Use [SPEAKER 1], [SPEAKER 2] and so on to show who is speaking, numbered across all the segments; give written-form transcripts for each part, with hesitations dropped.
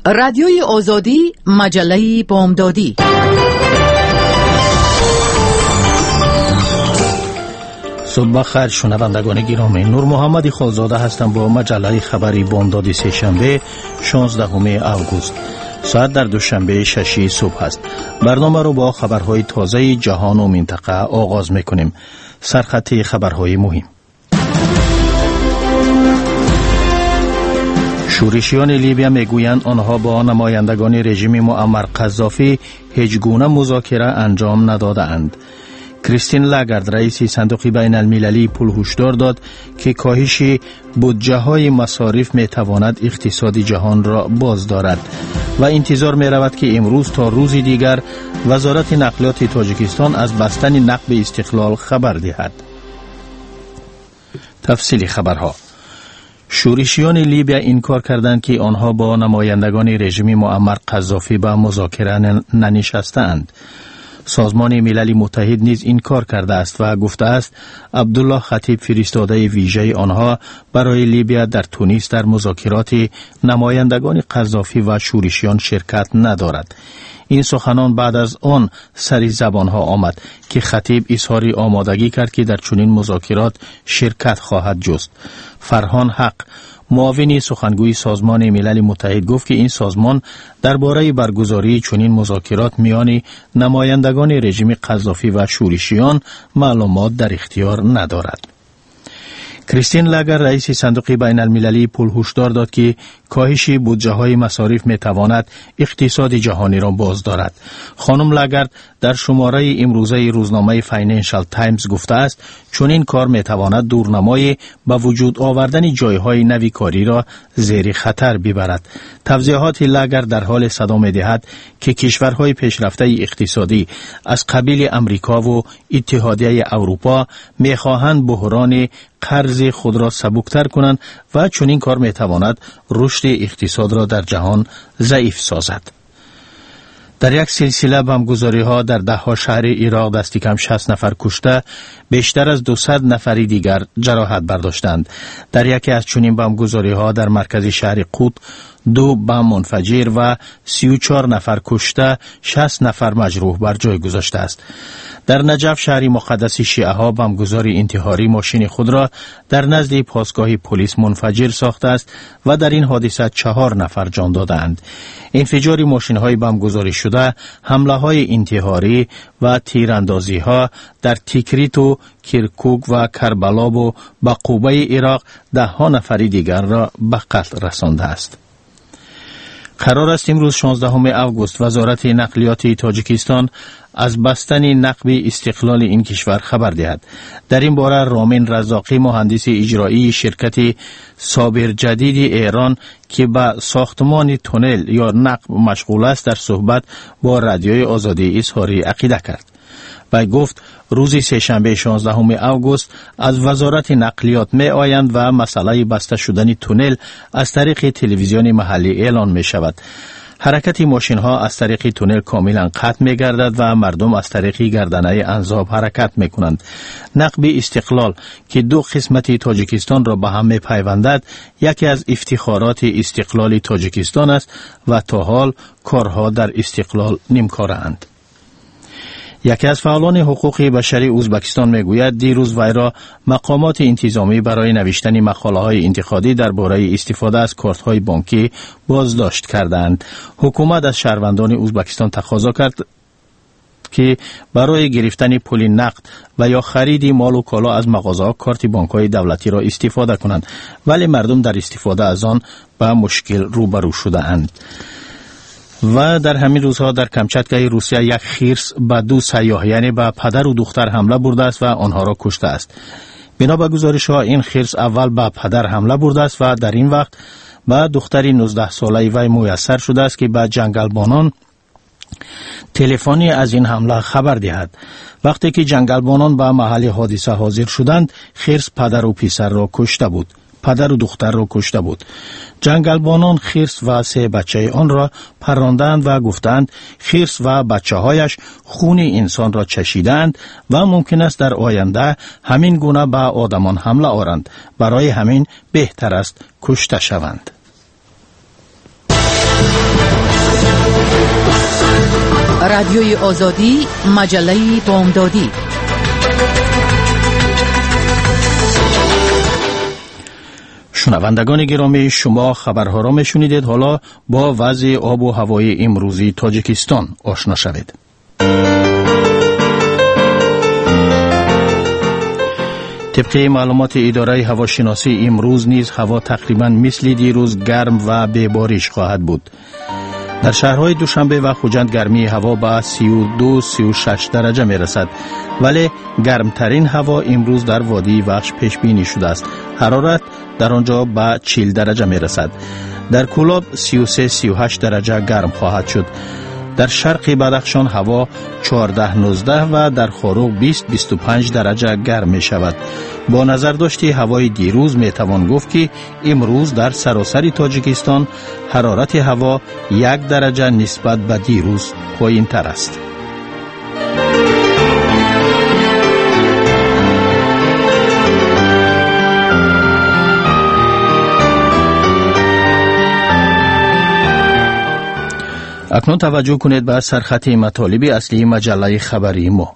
[SPEAKER 1] رادیوی آزادی، مجله بامدادی.
[SPEAKER 2] صبح بخیر شنوندگان گرامی، نور محمدی خالزاده هستم با مجله خبری بامدادی سه‌شنبه 16 اوگوست. ساعت در دوشنبه 6 صبح است. برنامه رو با خبرهای تازه جهان و منطقه آغاز میکنیم. سرخط خبرهای مهم. شورشیان لیبیا میگویند آنها با نمایندگان رژیم معمر قذافی هیچ گونه مذاکره انجام ندادند. کریستین لاگارد رئیس صندوق بین المللی پول هشدار داد که کاهش بودجه های مصارف می تواند اقتصاد جهان را باز دارد و انتظار می رود که امروز تا روز دیگر وزارت نقلیات تاجیکستان از بستن نقب استقلال خبر دهد. تفصیل خبرها. شورشیان لیبیا انکار کردند که آنها با نمایندگان رژیم معمر قذافی به مذاکره ننشستند. سازمان ملل متحد نیز انکار کرده است و گفته است عبدالله خطیب فرستاده ویژه آنها برای لیبیا در تونس در مذاکرات نمایندگان قذافی و شورشیان شرکت ندارد. این سخنان بعد از آن سری زبانها آمد که خطیب اظهار آمادگی کرد که در چنین مذاکرات شرکت خواهد جست. فرهان حق معاون سخنگوی سازمان ملل متحد گفت که این سازمان درباره برگزاری چنین مذاکرات میان نمایندگان رژیم قذافی و شورشیان معلومات در اختیار ندارد. کریستین لاگارد رئیس صندوق بین المللی پول هشدار داد که کاهش بودجه های مصارف می تواند اقتصاد جهانی را باز دارد. خانم لاگارد در شماره امروزه روزنامه فاینانشال تایمز گفته است چون این کار می تواند دورنمای به وجود آوردن جایهای نوی کاری را زیر خطر ببرد. توضیحات لاگارد در حال صدا می دهد که کشورهای پیشرفته اقتصادی از قبیل امریکا و اتحادیه اروپا می خواهند بحران قرض خود را سبکتر کنند و چون این کار می تواند رشد اقتصاد را در جهان ضعیف سازد. در یک سلسله بمبگذاری ها در ده ها شهر عراق دست کم 60 نفر کشته، بیشتر از 200 نفری دیگر جراحت برداشتند. در یکی از چنین بمبگذاری ها در مرکز شهر قوط 2 بم منفجر و 34 نفر کشته، 60 نفر مجروح بر جای گذاشته است. در نجف شهر مقدس شیعه ها بمبگذار انتحاری ماشین خود را در نزد پاسگاه پلیس منفجر ساخته است و در این حادثه 4 نفر جان دادند. انفجار ماشین های بمبگذاری شده، حمله های انتحاری و تیراندازی ها در تیکریت و کرکوک و کربلا و بقوبه عراق 10 نفر دیگر را به قتل رسانده است. قرار است امروز 16 اوگوست وزارت نقلیات تاجیکستان از بستن نقب استقلال این کشور خبر دهد. در این باره رامین رزاقی مهندس اجرایی شرکت صابر جدید ایران که به ساختمان تونل یا نقب مشغول است در صحبت با رادیوی آزادی اظهار عقیده کرد و گفت روز سه‌شنبه 16 اوگوست از وزارت نقلیات می آیند و مسئله بسته شدن تونل از طریق تلویزیون محلی اعلان می شود. حرکت ماشین ها از طریق تونل کاملا قطع می گردد و مردم از طریق گردنه انزاب حرکت می کنند. نقب استقلال که 2 قسمت تاجیکستان را به هم می پیوندد یکی از افتخارات استقلال تاجیکستان است و تا حال کارها در استقلال نیمکارند. یکی از فعالان حقوق بشری ازبکستان میگوید دیروز وی را مقامات انتظامی برای نوشتن مقاله‌های انتقادی درباره استفاده از کارت‌های بانکی بازداشت کردند. حکومت از شهروندان ازبکستان تقاضا کرد که برای گرفتن پول نقد و یا خرید مال و کالا از مغازه‌ها کارت بانک‌های دولتی را استفاده کنند، ولی مردم در استفاده از آن به مشکل روبرو شده‌اند. و در همین روزها در کمچاتکای روسیه یک خرس به 2 سیاح یعنی به پدر و دختر حمله برده است و آنها را کشته است. بنا به گزارش‌ها این خرس اول به پدر حمله برده است و در این وقت به دختری 19 ساله وی میسر شده است که به جنگلبانان تلفنی از این حمله خبر دهد. وقتی که جنگلبانان به محل حادثه حاضر شدند، خرس پدر و پسر را کشته بود. پدر و دختر را کشته بود. جنگلبانان خرس و 3 بچه آن را پراندند و گفتند خرس و بچه هایش خون انسان را چشیدند و ممکن است در آینده همین گونه به آدمان حمله آورند. برای همین بهتر است کشته شوند.
[SPEAKER 1] رادیوی آزادی، مجله بامدادی.
[SPEAKER 2] شنوندگان گرامی، شما خبرها را میشنیدید. حالا با وضع آب و هوای امروزی تاجیکستان آشنا شوید. طبق معلومات اداره هواشناسی امروز نیز هوا تقریبا مثل دیروز گرم و ببارش خواهد بود. در شهرهای دوشنبه و خوجند گرمی هوا به 32-36 درجه می رسد، ولی گرمترین هوا امروز در وادی وخش پیش بینی شده است. حرارت در آنجا به 40 درجه می رسد. در کولاب 33-38 درجه گرم خواهد شد. در شرق بدخشان هوا 14-19 و در خاروق 20-25 درجه گرم می شود. با نظرداشت هوای دیروز می توان گفت که امروز در سراسر تاجیکستان حرارت هوا 1 درجه نسبت به دیروز پایین تر است. اکنون توجه کنید به سرخط مطالب اصلی مجله خبری ما.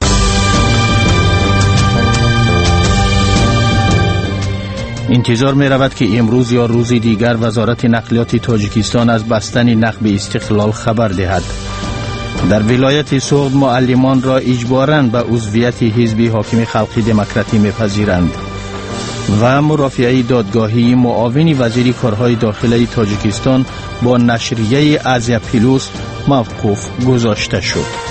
[SPEAKER 2] انتظار می رود که امروز یا روزی دیگر وزارت نقلیات تاجیکستان از بستن نقب استقلال خبر دهد. در ولایت سوغد معلمان را اجباراً به عضویت حزب حاکم خلقی دموکراتی می‌پذیرند و مرافعه دادگاهی معاون وزیر کارهای داخلی تاجیکستان با نشریه آزیا پلوس موقوف گذاشته شد.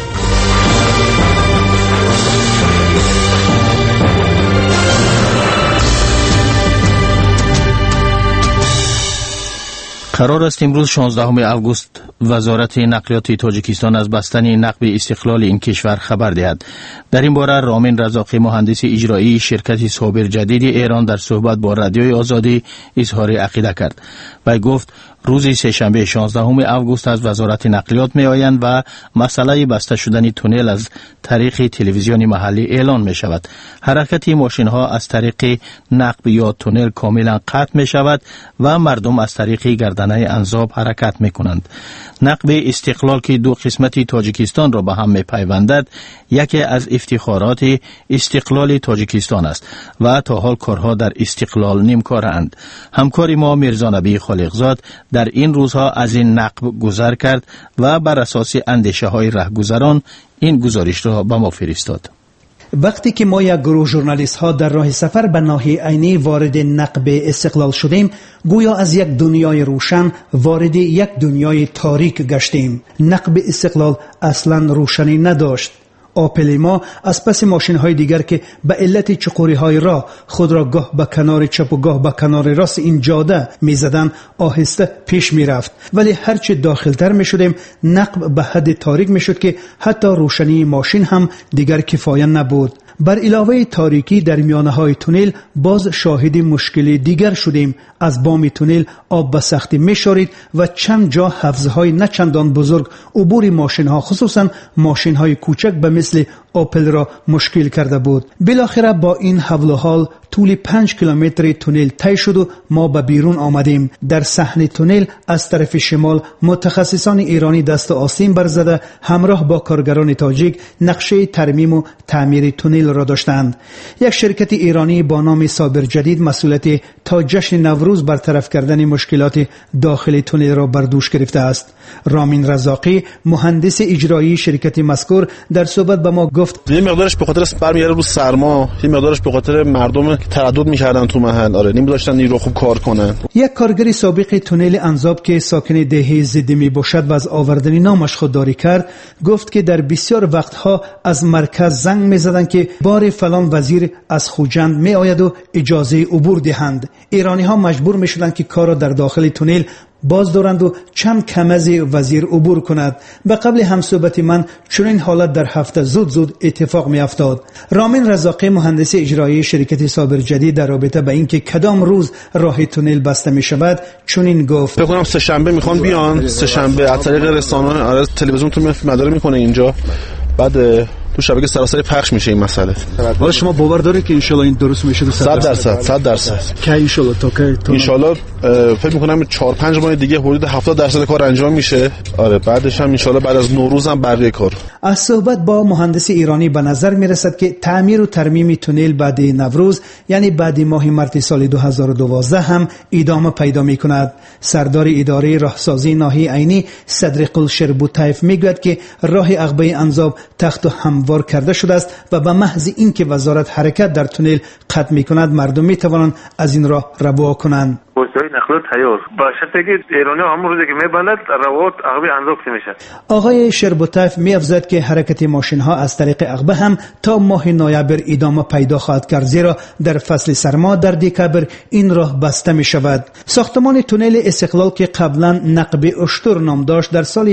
[SPEAKER 2] قرار است امروز 16 آگوست وزارت نقلیات تاجیکستان از بستن نقب استقلال این کشور خبر دهد. در این باره رامین رزاقی مهندس اجرایی شرکت صابر جدید ایران در صحبت با رادیوی آزادی اظهار عقیده کرد و گفت روز سه‌شنبه 16 آگوست از وزارت نقلیات می آیند و مسئله بسته شدن تونل از طریق تلویزیون محلی اعلان می شود. حرکت ماشین ها از طریق نقب یا تونل کاملا قطع می شود و مردم از طریق گردنه انزاب حرکت می کنند. نقب استقلال که دو قسمت تاجیکستان را به هم می پیوندد یکی از افتخارات استقلال تاجیکستان است و تا حال کارها در استقلال نیمکارند. همکار ما میرزا نبی خالقزاد در این روزها از این نقب گذر کرد و بر اساس اندیشه های رهگذران این گزارش را به ما فرستاد.
[SPEAKER 3] وقتی که ما یک گروه ژورنالیست ها در راه سفر به ناحیه عینی وارد نقب استقلال شدیم، گویا از یک دنیای روشن وارد یک دنیای تاریک گشتیم. نقب استقلال اصلا روشنی نداشت. آپل ما از پس ماشین های دیگر که به علت چقوری های راه خود را گاه به کنار چپ و گاه به کنار راست این جاده می زدن آهسته پیش می رفت، ولی هرچه داخلتر می شدیم نقب به حد تاریک می شد که حتی روشنی ماشین هم دیگر کفایه نبود. بر علاوه تاریکی در میانه های تونل باز شاهد مشکلی دیگر شدیم. از بام تونل آب به سختی می‌شورید و چند جا حفظهای نچندان بزرگ عبور ماشین ها خصوصا ماشین های کوچک به مثل آپل را مشکل کرده بود. بالاخره با این حول و حال طول 5 کیلومتر تونل طی شد و ما به بیرون آمدیم. در صحن تونل از طرف شمال متخصصان ایرانی دست آسین برزده همراه با کارگران تاجیک نقشه ترمیم و تعمیر تونل را داشتند. یک شرکت ایرانی با نام صابر جدید مسئولیت تا جشن نوروز برطرف کردن مشکلات داخل تونل را بر دوش گرفته است. رامین رزاقی مهندس اجرایی شرکت مذکور در صحبت با ما گفت
[SPEAKER 4] یه مقدارش به خاطر برمیگره رو سرما، یه مقدارش به خاطر مردم تردد می‌کردن تو محل، نمی‌داشتن نیرو خوب کار کنن.
[SPEAKER 3] یک کارگر سابق تونل انزاب که ساکن دهه زدمی باشد و از آوردن نامش خودداری کرد، گفت که در بسیار وقتها از مرکز زنگ می‌زدند که بار فلان وزیر از خوجند می‌آید و اجازه عبور دهند. ایرانی‌ها مجبور می‌شدند که کار را در داخل تونل باز دارند و چند کم از وزیر عبور کند. به قبل همصحبت من چنین حالت در هفته زود اتفاق می افتاد. رامین رزاقی مهندس اجرایی شرکت صابر جدید در رابطه به اینکه کدام روز راه تونل بسته می شود چنین گفت:
[SPEAKER 4] فکر کنم سه شنبه میخوان بیان، سه شنبه از طریق رسانه‌ها تلویزیون تو مداره میکنه اینجا، بعد تو شبکه سراسری پخش میشه این مسئله.
[SPEAKER 3] حالا شما باور دارید که ان شاء الله این درست میشه؟
[SPEAKER 4] 100%
[SPEAKER 3] که ان شاء الله تا که
[SPEAKER 4] ان شاء الله فکر میکنم 4-5 ماه دیگه حدود 70% کار انجام میشه. آره بعدش هم ان شاء الله بعد از نوروز هم بقیه کار.
[SPEAKER 3] از صحبت با مهندس ایرانی به نظر میرسد که تعمیر و ترمیم تونل بعد نوروز یعنی بعد ماه مارس سال 2012 هم ادامه پیدا میکند. سردار اداره راهسازی ناحیه عینی صدرقل شربوتایف میگوید که راه عقبه انزاب تخت و هموار کرده شده است و به محض اینکه وزارت حرکت در تونل قطع میکند مردم میتوانند از این راه رها کنند.
[SPEAKER 5] وسایل نقل تیار با شرطی که ایرانی همون روزی که میبندد روات عقبه انزاب میشه.
[SPEAKER 3] آقای شربوتایف می‌افزاید که حرکت ماشین ها از طریق عقبه هم تا ماه نوامبر ادامه پیدا خواهد کرد، زیرا در فصل سرما در دکامبر این راه بسته می شود. ساختمان تونل استقلال که قبلا نقب اشتر نام داشت در سال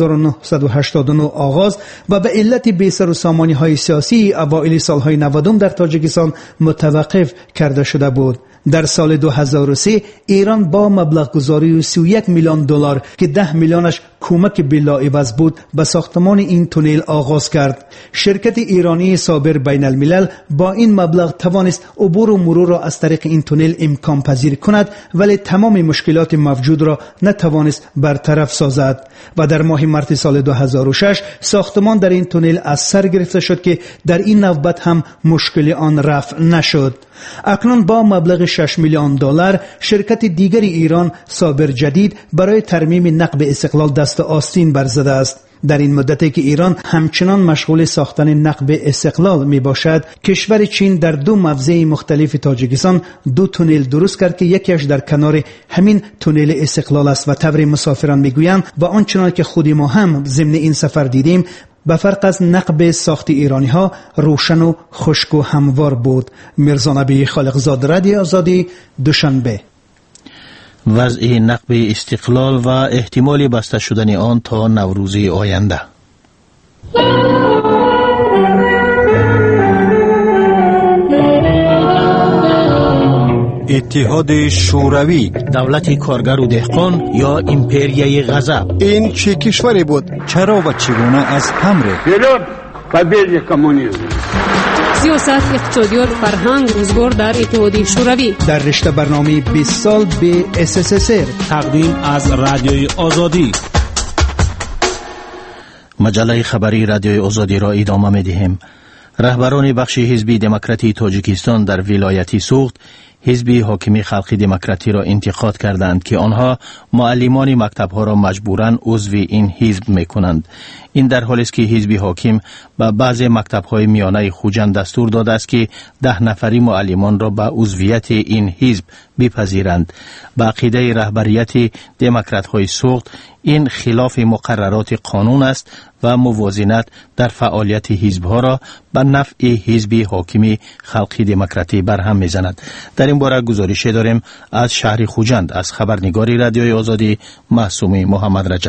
[SPEAKER 3] 1989 آغاز و به علت بی‌سر و سامانی‌های سیاسی اوایل سالهای 90 در تاجیکستان متوقف کرده شده بود. در سال 2003 ایران با مبلغ گذاری 31 میلیون دلار که 10 میلیونش کمک بلاعوض بود به ساختمان این تونل آغاز کرد. شرکت ایرانی صابر بین الملل با این مبلغ توانست عبور و مرور را از طریق این تونل امکان پذیر کند، ولی تمام مشکلات موجود را نتوانست برطرف سازد و در ماه مارس سال 2006 ساختمان در این تونل از سر گرفته شد که در این نوبت هم مشکل آن رفع نشد. اکنون با مبلغ 6 میلیون دلار شرکت دیگری ایران صابر جدید برای ترمیم نقب استقلال دست آستین برزده است. در این مدتی که ایران همچنان مشغول ساختن نقب استقلال می باشد، کشور چین در 2 موضع مختلف تاجیکستان 2 تونل درست کرد که یکیش در کنار همین تونل استقلال است و طور مسافران می گویند و آنچنان که خود ما هم ضمن این سفر دیدیم به فرق از نقب ساخت ایرانی ها روشن و خشک و هموار بود. میرزا نبی خالقزاد، رادیو آزادی، دوشنبه.
[SPEAKER 2] وضع نقب استقلال و احتمال بسته شدن آن تا نوروز آینده.
[SPEAKER 6] اتحاد شوروی،
[SPEAKER 2] دولت کارگر و دهقان یا امپریای غضب،
[SPEAKER 6] این چه کشوری بود؟ چرا و چگونه از هم ریخت؟
[SPEAKER 7] سیاست، اقتصادی و فرهنگ روزگار در اتحاد شوروی.
[SPEAKER 3] در رشته برنامه 20 سال به SSSR
[SPEAKER 8] تقدیم از رادیوی آزادی.
[SPEAKER 2] مجله خبری رادیوی آزادی را ادامه می‌دهیم. رهبران بخش حزب دموکراتی تاجیکستان در ولایت سوخت حزب حاکم خلقی دموکراتی را انتقاد کردند که آنها معلمان مکتب‌ها را مجبوراً عضو این حزب می‌کنند. این در حالی است که حزب حاکم به بعضی مکتب‌های میانه خوجند دستور داده است که 10 نفری معلمان را به عضویت این حزب بپذیرند. به عقیده رهبریت دموکرات‌های سوخت این خلاف مقررات قانون است و موازنت در فعالیت حزب‌ها را به نفع حزب حاکم خلقی دموکراتی برهم می‌زند. در این باره گزارش داریم از شهر خوجند از خبرنگار رادیوی آزادی معصومی محمد رجب.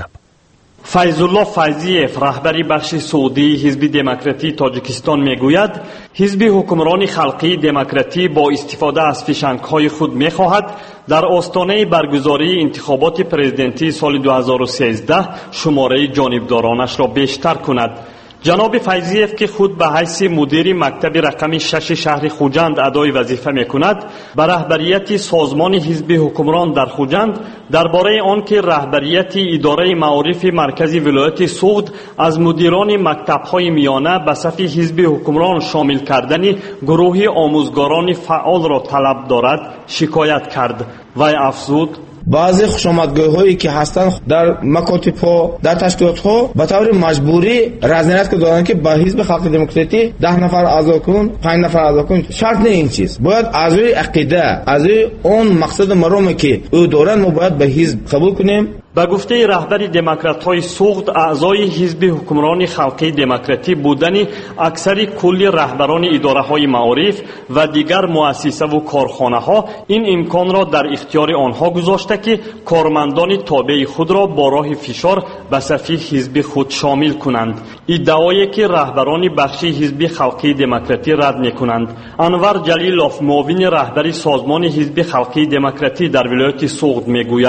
[SPEAKER 9] فیض الله فیضیف رهبری بخش سعودی حزب دموکراتی تاجیکستان میگوید حزب حکمران خلقی دموکراتی با استفاده از فشنگ‌های خود می‌خواهد در آستانه برگزاری انتخابات پرزیدنتی سال 2013 شماره جانبدارانش را بیشتر کند. جناب فیضیف که خود به حیث مدیر مکتب رقم 6 شهر خوجند ادای وظیفه می‌کند، به رهبریت سازمان حزب حکمران در خوجند درباره آنکه رهبریت اداره معارف مرکزی ولایت سوخت از مدیران مکتب‌های میانه به صف حزب حکمران شامل کردن گروه آموزگاران فعال را طلب دارد شکایت کرد. وی افزود
[SPEAKER 10] بعضی خوشامدگاه‌هایی که هستند در مکاتب‌ها در تشکیلات‌ها به طور مجبوری رضایت دادن که با حزب خلق دموکراتی 10 نفر اعضا کن 5 نفر اعضا کن. شرط نه این چیز، باید اعضای عقیده اعضای اون مقصد مرومی که او دارن ما باید به حزب قبول کنیم.
[SPEAKER 9] به گفته رهبر دموکرات‌های سوخت اعضای حزب حکمران خلقی دموکراتی بودن اکثر کل رهبران اداره‌های معارف و دیگر مؤسسه و کارخانه‌ها این امکان را در اختیار آنها گذاشته که کارمندان تابع خود را با راه فشار به صف حزب خود شامل کنند. ادعایی که رهبران بخش حزب خلقی دموکراتی رد می‌کنند. انور جلیلوف معاون رهبر سازمان حزب خلقی دموکراتی در ولایت سوخت می‌گوید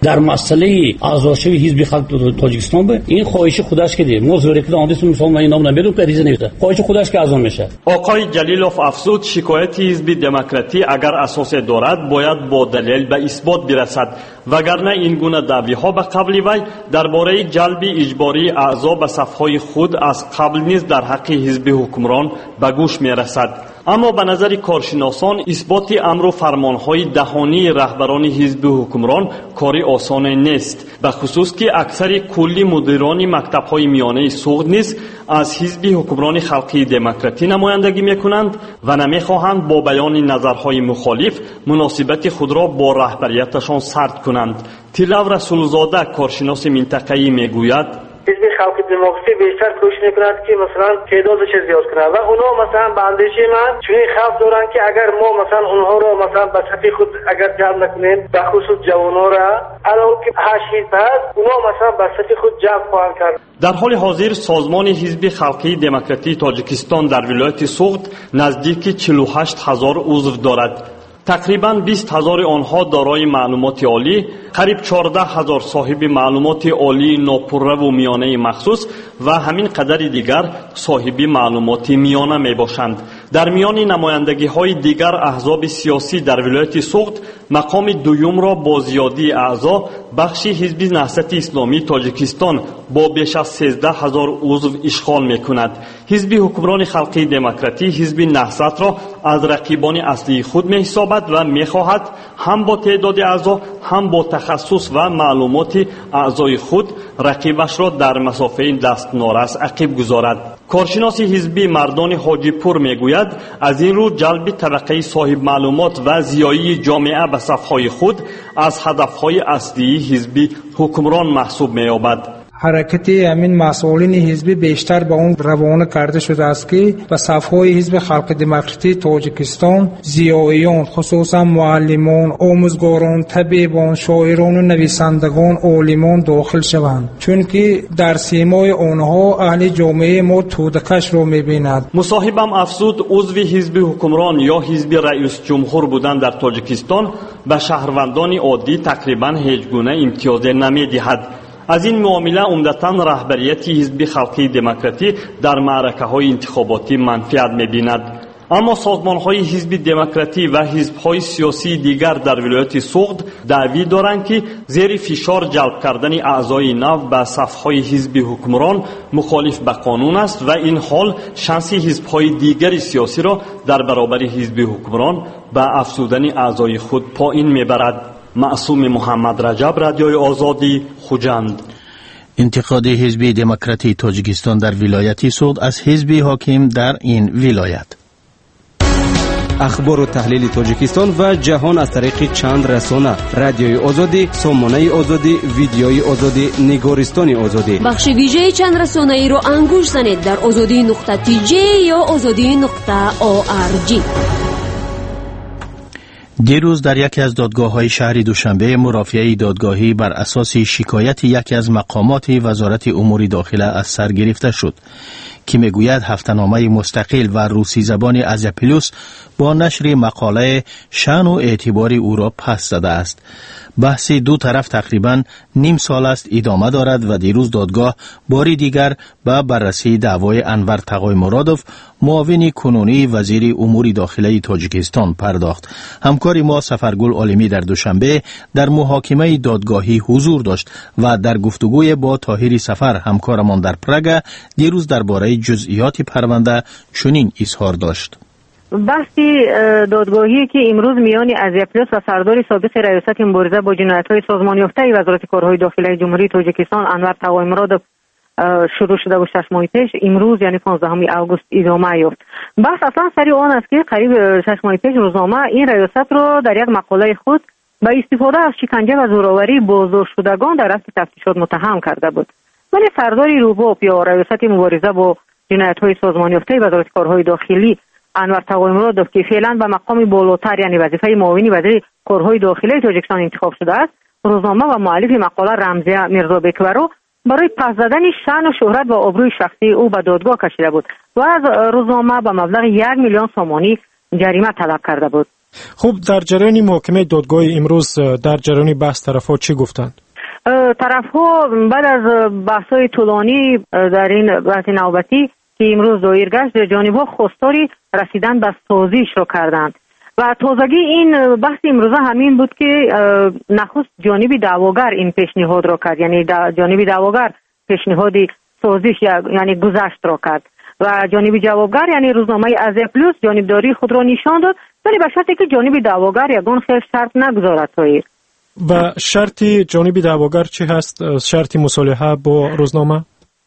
[SPEAKER 11] در مسئله اعضاشوی حزب خلق تاجیکستان به این خواهش خودش که ما زوری که آمدیم مثلا من نام نمیدونم که ریزه نمیشه خواهش خودش که از آن میشه.
[SPEAKER 9] آقای جلیلوف افزود شکایت حزب دموکراتی اگر اساس دارد باید با دلیل به اثبات برسد وگرنه این گونه دعوی‌ها به قبل وی درباره جلب اجباری اعضا به صفهای خود از قبل نیز در حق حزب حکمران به گوش میرسد. اما به نظر کارشناسان اثبات امر و فرمانهای دهانی رهبران حزب حکمران کاری آسان نیست، به خصوص که اکثر کلی مدیران مکتب‌های میانه سوغد نیز از حزب حکمران خلقی دموکراتی نمایندگی میکنند و نمیخواهند با بیان نظرهای مخالف مناسبت خود را با رهبریتشان سرد کنند. تیلاو رسولزاده کارشناس منطقه‌ای میگوید
[SPEAKER 5] حزب خلق دموکراسی بیشتر کوشش میکنند که مثلا تعدادش زیاد کنند و اونا مثلا به اندیشه من چنین خوف دارند که اگر ما مثلا اونها را مثلا به صف خود اگر جمع نکنیم به خصوص جوانان را علاوه که 8 حزب هست اونا مثلا به صف خود جمع خواهند کرد.
[SPEAKER 9] در حال حاضر سازمان حزب خلقی دموکراتی تاجیکستان در ولایت سوغد نزدیک 48000 عضو دارد. تقریباً 20,000 آنها دارای معلومات عالی، قریب 14,000 صاحب معلومات عالی ناپررو و میانه مخصوص و همین قدر دیگر صاحب معلومات میانه می باشند. در میان نمایندگی های دیگر احزاب سیاسی در ولایت سوغد مقام دوم را با زیادی اعضا بخش حزب نهضت اسلامی تاجیکستان با بیش از 13,000 عضو اشغال می کند. حزب حکمران خلقی دموکراتی حزب نهضت را از رقیبان اصلی خود می حسابد و می خواهد هم با تعداد اعضا هم با تخصص و معلومات اعضای خود رقیبش را در مسافه دست نارس عقب گذارد. کارشناس حزبی مردان حاجی پور میگوید از این رو جلب طبقه صاحب معلومات و زیایی جامعه به صفهای خود از هدفهای اصلی حزبی حکمران محسوب می‌یابد.
[SPEAKER 12] حرکت همین مسئولین حزبی بیشتر به اون روانه کرده شده است که به صفهای حزب خلق دموکراتی تاجیکستان زیاییان خصوصا معلمان، آموزگاران، طبیبان، شاعران و نویسندگان، عالمان داخل شوند، چون که در سیمای آنها اهل جامعه ما توده‌کش را می‌بیند.
[SPEAKER 9] مصاحبم افزود عضو حزب حکمران یا حزب رئیس جمهور بودن در تاجیکستان به شهروندان عادی تقریبا هیچ گونه امتیاز نمی‌دهد. از این معامله عمدتاً رهبریت حزب خلقی دموکراتی در معرکه‌های انتخاباتی منفعت می‌بیند. اما سازمان‌های حزب دموکراتی و حزب‌های سیاسی دیگر در ولایت سوغد دعوی دارند که زیر فشار جلب کردن اعضای نو به صف‌های حزب حکمران مخالف به قانون است و این حال شانس حزب‌های دیگر سیاسی را در برابر حزب حکمران به افزودن اعضای خود پایین می‌برد. معصوم محمد رجب، رادیوی آزادی، خوجند.
[SPEAKER 2] انتقاد حزب دموکراتی تاجیکستان در ولایت سوغد از حزب حاکم در این ولایت.
[SPEAKER 13] اخبار و تحلیل تاجیکستان و جهان از طریق چند رسانه: رادیوی آزادی، سامانه آزادی، ویدیوی آزادی، نگارستان آزادی.
[SPEAKER 7] بخش ویژه چند رسانه ای را انگوش زنید در azadi.tj یا azadi.org.
[SPEAKER 2] دیروز در یکی از دادگاه‌های شهر دوشنبه مرافعه دادگاهی بر اساس شکایت یکی از مقامات وزارت امور داخله از سر گرفته شد که میگوید هفته‌نامه مستقل و روسی زبان آزیا پلوس با نشر مقاله شأن و اعتبار او را پس زده است. بحث دو طرف تقریباً نیم سال است ادامه دارد و دیروز دادگاه باری دیگر به بررسی دعوای انور تقای مرادوف معاون کنونی وزیر امور داخله تاجیکستان پرداخت. همکار ما سفرگل عالمی در دوشنبه در محاکمه دادگاهی حضور داشت و در گفتگوی با طاهر سفر همکارمان در پراگ دیروز درباره جزئیات پرونده چنین اظهار داشت.
[SPEAKER 14] بحثی دادگاهی که امروز میان آزیا پلوس و سردار سابق ریاست مبارزه با جنایت‌های سازمان یافته وزارت کارهای داخلی جمهوری تاجیکستان انور تقای مرادوف شروع شده و 6 ماه پیش امروز یعنی 15 آگوست ادامه یافت. بحث اصلا سری آن است که قریب 6 ماه پیش روزنامه این ریاست را در یک مقاله خود به استفاده از شکنجه و زوراوری بازداشتشدگان در اصل تفتیشات متهم کرده بود. ولی سردار روباب یا ریاست مبارزه با جنایت‌های سازمان یافته وزارت کارهای داخلی انور تقای مرادوف که فعلا به مقام بالاتر یعنی وظیفه معاون وزیر کارهای داخلی تاجیکستان انتخاب شده است، روزنامه و مؤلف مقاله رمزیه میرزا بکورو برای پس زدن شأن و شهرت و آبروی شخصی او به دادگاه کشیده بود و از روزنامه به مبلغ 1 میلیون سومانی جریمه طلب کرده بود.
[SPEAKER 15] خب در جریان محاکمه دادگاه امروز در جریان بحث طرف‌ها چی گفتند؟
[SPEAKER 14] طرف‌ها بعد از بحث‌های طولانی در این بحث نوبتی که امروز دایر گشت، جانب‌ها خواستاری رسیدن به سازش رو کردند و تازگی این بحث امروز همین بود که نخست جانب دعواگر این پیشنهاد رو کرد، یعنی جانب دعواگر پیشنهاد سازش یعنی گذشت رو کرد و جانب جوابگر یعنی روزنامه آزیا پلوس جانبداری خود را نشان داد، ولی به شرطی که جانب دعواگر یگان خیلی شرط نگذارد.
[SPEAKER 15] و شرط جانب دعواگر چی هست؟ شرط مصالحه با روزنامه؟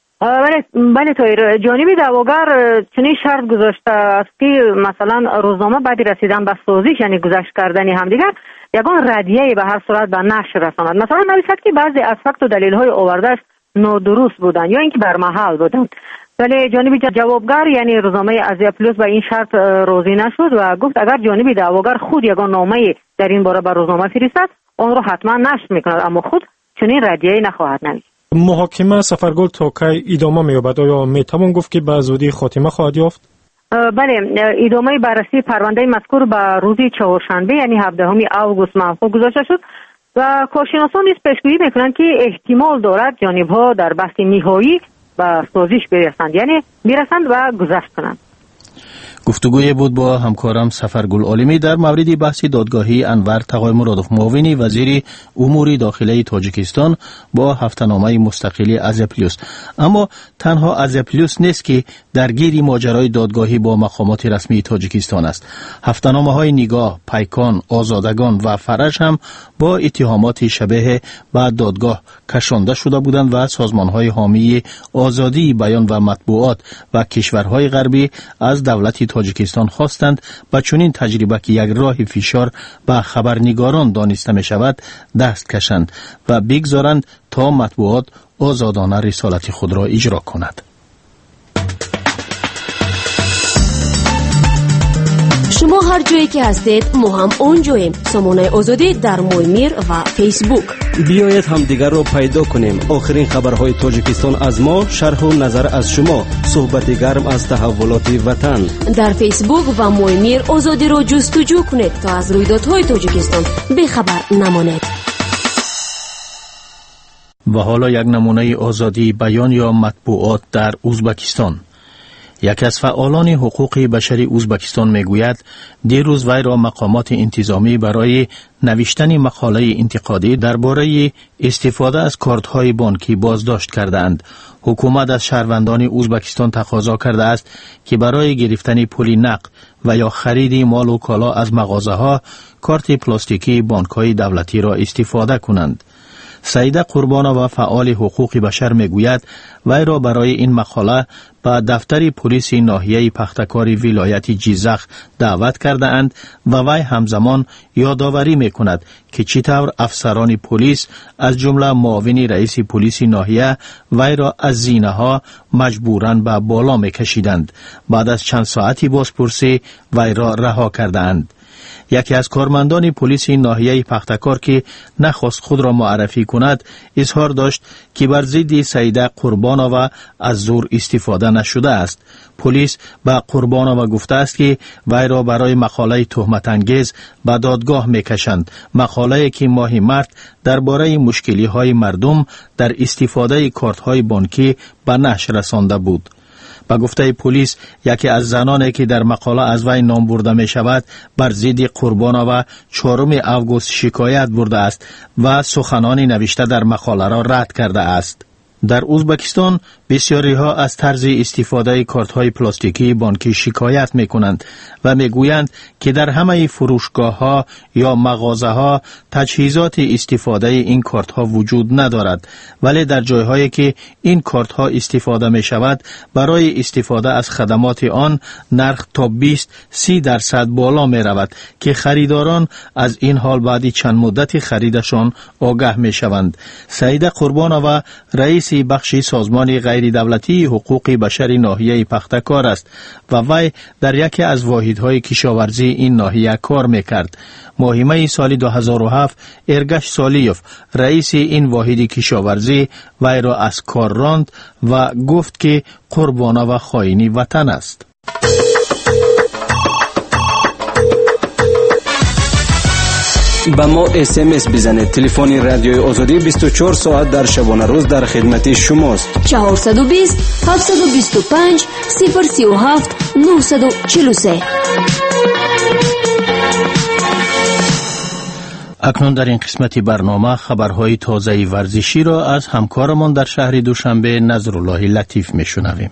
[SPEAKER 14] بله طاهر، جانب دعواگر چنین شرط گذاشته است که مثلا روزنامه بعد رسیدن به سازش یعنی گذشت کردن همدیگر یگان ردیه به هر صورت به نشر رساند. مثلا نویسد که بعضی از فکت و دلیل‌های آورده‌اش نادرست بودند یا اینکه بر محل بودند، ولی جانب جوابگر یعنی روزنامه آزیا پلوس به این شرط راضی نشد و گفت اگر جانب دعواگر خود یگان نامه در این باره به روزنامه فرستد آن را حتما نشر می‌کند، اما خود چنین ردیه‌ای نخواهد نوشت.
[SPEAKER 15] محاکمه سفرگل تا کی ادامه می‌یابد؟ آیا میتوان گفت که به زودی خاتمه خواهد یافت؟
[SPEAKER 14] بله، ادامه بررسی پرونده مذکور به روز چهارشنبه یعنی 17 آگوست موفق گذاشته شد و کارشناسان نیز پیشگویی می‌کنند که احتمال دارد جانب‌ها در بحث نهایی به سازش برسند و گذشت کنند.
[SPEAKER 2] گفتگوی بود با همکارم سفرگل عالمی در مورد بحث دادگاهی انور تقای مرادوف، معاون وزیر امور داخلی تاجیکستان با هفته‌نامه مستقلی آزیا پلوس. اما تنها آزیا پلوس نیست که درگیر ماجرای دادگاهی با مقامات رسمی تاجیکستان است. هفته‌نامه‌های نگاه، پیکان، آزادگان و فرج هم با اتهامات شبیه به دادگاه کشانده شده بودند و سازمان‌های حامی آزادی بیان و مطبوعات و کشورهای غربی از دولت تاجیکستان خواستند با چنین تجربه که یک راه فشار به خبرنگاران دانسته می شود دست کشند و بگذارند تا مطبوعات آزادانه رسالت خود را اجرا کند.
[SPEAKER 7] شما هر جایی که هستید ما هم اونجاییم. سامانه آزادی در مویمیر و فیسبوک.
[SPEAKER 13] بیایید هم دیگر را پیدا کنیم. آخرین خبرهای تاجیکستان از ما، شرح و نظر از شما، صحبت گرم از تحولات وطن.
[SPEAKER 7] در فیسبوک و مویمیر آزادی را جستجو کنید تا از رویدادهای تاجیکستان بخبر نمانید.
[SPEAKER 2] و حالا یک نمونه آزادی بیان یا مطبوعات در ازبکستان. یکی از فعالان حقوق بشری ازبکستان میگوید دیروز وی را مقامات انتظامی برای نوشتن مقاله انتقادی درباره استفاده از کارت‌های بانکی بازداشت کردند. حکومت از شهروندان ازبکستان تقاضا کرده است که برای گرفتن پول نقد و یا خرید مال و کالا از مغازه‌ها کارت پلاستیکی بانک‌های دولتی را استفاده کنند. سعیده قربانова فعال حقوق بشر میگوید وی را برای این مقاله به دفتر پلیس ناحیه پختکار ولایت جیزخ دعوت کرده اند و وی همزمان یادآوری میکند که چطور افسران پلیس از جمله معاون رئیس پلیس ناحیه وی را از زینه ها مجبوراً به بالا میکشیدند. بعد از چند ساعتی بازپرسی وی را رها کرده اند. یکی از کارمندان پلیس ناحیه پختکار که نخواست خود را معرفی کند اظهار داشت که بر ضد سعیده قربانova از زور استفاده نشده است. پلیس به قربانova گفته است که وی را برای مقاله تهمت انگیز به دادگاه میکشند. مقاله که ماه مارس درباره مشکلی های مردم در استفاده کارت های بانکی به نشر رسانده بود. با گفته پلیس یکی از زنانی که در مقاله از وی نام برده می شود بر ضد قربانova 4 آگوست شکایت برده است و سخنانی نوشته در مقاله را رد کرده است. در ازبکستان بسیاری ها از طرز استفاده کارت های پلاستیکی بانکی شکایت می کنند و می گویند که در همه فروشگاه ها یا مغازه ها تجهیزات استفاده این کارت ها وجود ندارد، ولی در جایهایی که این کارت ها استفاده می شود برای استفاده از خدمات آن نرخ تا 20-30% بالا می رود که خریداران از این حال بعد چند مدت خریدشان آگاه می شوند. سعیده قربانova رئیس بخش سازمان غیر دولتی حقوق بشر ناحیه پختکار است و وی در یکی از واحدهای کشاورزی این ناحیه کار میکرد. ماه سال 2007 ارگش سالیوف رئیس این واحد کشاورزی وی را از کار راند و گفت که قربانova خائن وطن است.
[SPEAKER 13] به ما SMS بزنید. تلفن رادیوی آزادی 24 ساعت در شبانه روز در خدمت شماست.
[SPEAKER 7] 420 725 037 943.
[SPEAKER 2] اکنون در این قسمت برنامه خبرهای تازه ورزشی را از همکارمان در شهر دوشنبه نظرالله لطیف میشنویم.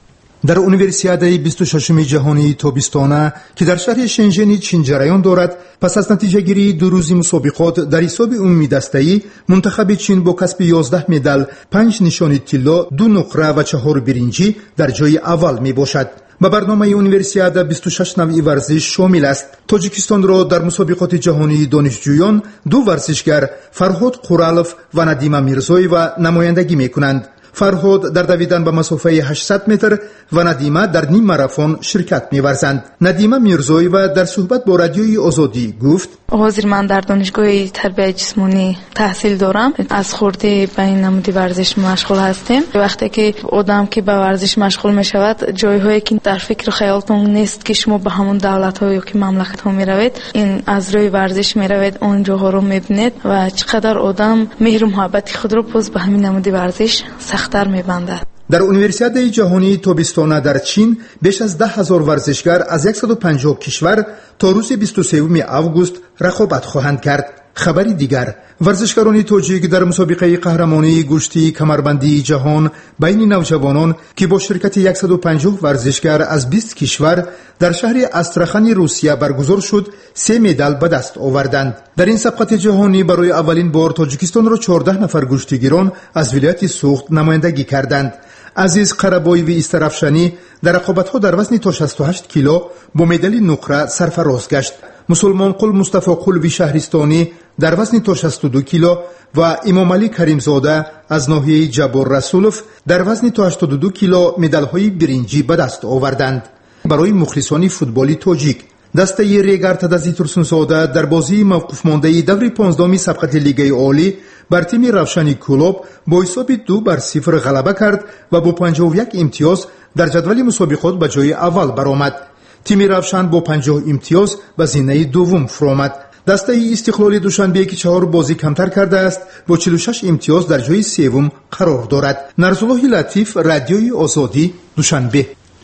[SPEAKER 16] در اونیورسیاده 26 جهانی تابستانه که در شهر شنژن چین جریان دارد، پس از نتیجه گیری 2 روزی مسابقات در حساب عمومی دسته‌ای، منتخب چین با کسب 11 مدال، 5 نشان طلا، 2 نقره و 4 برنجی در جای اول می باشد. با برنامه اونیورسیاده 26 نوع ورزش شامل است. تاجیکستان را در مسابقات جهانی دانشجویان 2 ورزشگر فرهاد قورالوف و ندیمه میرزویeva نمایندگی میکنند. فرهاد در دویدن به مسافه 800 متر و ندیمه در نیم ماراتون شرکت می‌ورزند. ندیمه میرزویeva در صحبت با رادیوی آزادی گفت:
[SPEAKER 17] حاضر من در دانشگاه تربیت جسمانی تحصیل دارم. از خورده به این نمود ورزش مشغول هستیم. وقتی که آدم که به ورزش مشغول می‌شود، جای‌هایی که در فکر خیالتون نیست که شما به همون دولت‌ها یا که مملکت‌ها می‌روید، این از روی ورزش می‌روید، اون جاها رو می‌بینید و چقدر آدم مهر و محبت خود رو باز به همین نمود ورزش سخت‌تر می‌بندد.
[SPEAKER 16] در اونیورسیاده جهانی تابستانه در چین بیش از 10,000 ورزشگر از 150 کشور تا روز 23 آگوست رقابت خواهند کرد. خبری دیگر، ورزشکاران تاجیک در مسابقه قهرمانی گشتی کمربندی جهان بین نوجوانان که با شرکت 150 ورزشگر از 20 کشور در شهر استرخان روسیه برگزار شد، 3 مدال به دست آوردند. در این سبقت جهانی برای اولین بار تاجیکستان را 14 نفر گشتیگیران از ولایت سوخت نمایندگی کردند. عزیز قربایوی استرافشانی در رقابت‌ها در وزن تا 68 کیلو با مدال نقره سرفراز گشت. مسلمان قل مصطفی قلوی شهرستانی در وزن تا 62 کیلو و امام علی کریمزاده از ناحیه جبار رسولوف در وزن تا 82 کیلو مدال‌های برنجی به دست آوردند. برای مخلصان فوتبالی تاجیک، دسته ریگر تدزی ترسونزاده در بازی موقوف مانده دور 15 سبقت لیگ عالی بر تیم روشنی کلوب با حساب 2-0 غلبه کرد و با 51 امتیاز در جدول مسابقات به جای اول برآمد. تیم روشن با 50 امتیاز به زینه دوم فرآمد. دسته استقلال دوشنبه که 4 بازی کمتر کرده است با 46 امتیاز در جای سوم قرار دارد. نظرالله لطیف، رادیوی آزادی، دوشنبه.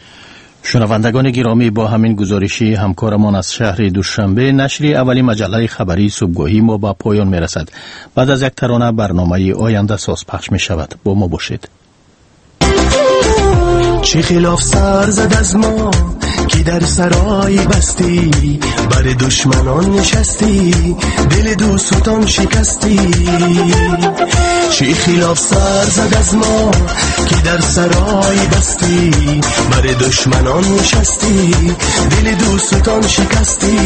[SPEAKER 2] شنوندگان گرامی، با همین گزارشی همکارمان از شهر دوشنبه نشر اولی مجله خبری صبحگاهی ما به پایان میرسد. بعد از یک ترانه برنامه آینده ساز پخش می شود. با ما باشید.
[SPEAKER 18] چه خلاف سر زد از ما که در سرای بستی، بر دشمنان نشستی، دل دوستان شکستی. چه خلاف سر زد از ما که در سرای بستی، بر دشمنان نشستی، دل دوستان شکستی.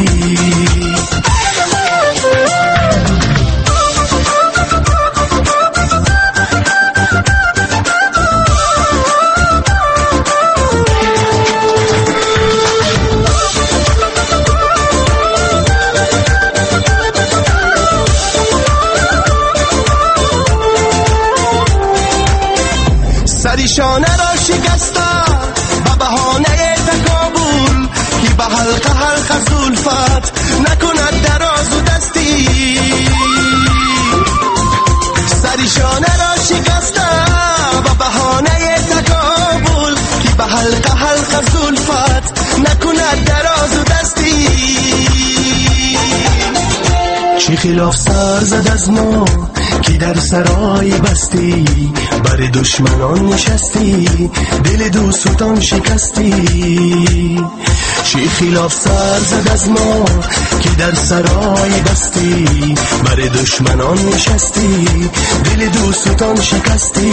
[SPEAKER 19] شانه را شکسته به بهانه تکابل که به حلقه حلقه زلفت نکند دراز و دستی. سری شانه را شکسته به بهانه تکابل که به حلقه حلقه زلفت نکند دراز و دستی. چه خلاف سر زد از ما که در سرای بستی، بر دشمنان نشستی، دل دوستان شکستی. چه خلاف سر زد از ما که در سرای بستی، بر دشمنان نشستی، دل دوستان شکستی.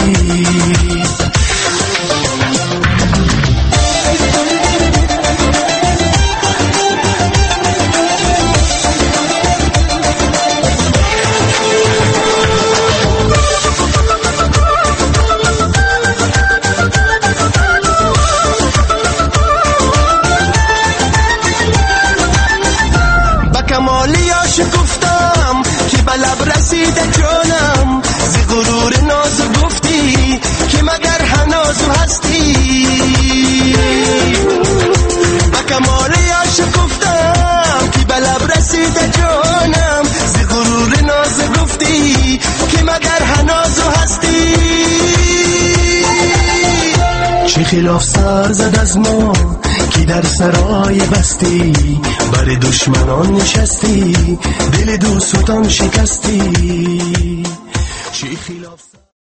[SPEAKER 18] گفتم که به لب رسیده جانم، زی غرور ناز گفتی که مگر هنازو هستی. به کمال عاشق گفتم که به لب رسیده جانم، زی خلاف سر زد از ما که در سرای بستی بر دشمنان نشستی دل دوستان شکستی چی خلاف